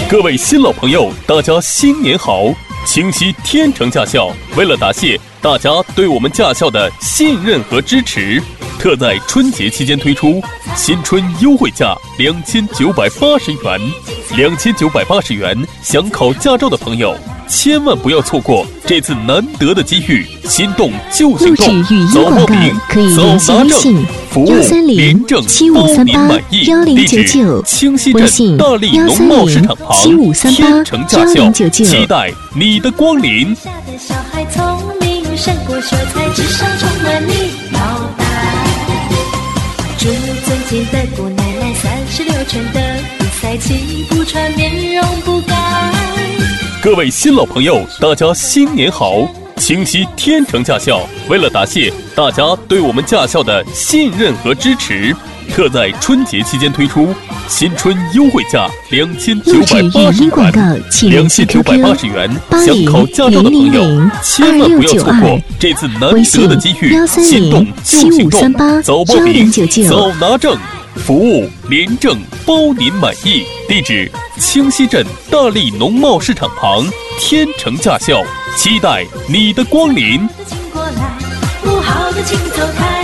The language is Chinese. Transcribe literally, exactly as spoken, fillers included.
各位新老朋友，大家新年好！清溪天成驾校为了答谢大家对我们驾校的信任和支持，特在春节期间推出新春优惠价两千九百八十元。两千九百八十元，想考驾照的朋友千万不要错过这次难得的机遇，心动就行动，早报名，早拿证，服务廉政，包您满意。地址：清溪镇大利农贸市场旁，天成驾校，期待你的光临。 小孩聪明胜过秀才，智商充满你脑袋。祝尊敬的姑奶奶三十六圈的比赛气不喘，面容不改。 各位新老朋友，大家新年好！清溪天成驾校为了答谢大家对我们驾校的信任和支持，特在春节期间推出新春优惠价两千九百八十元。两千九百八十元，想考驾照的朋友千万不要错过这次难得的机遇，心动就行动，早报名，早拿证，服务廉政，包您满意。地址：清溪镇大利农贸市场旁，天成驾校，期待你的光临。 不好的请走开。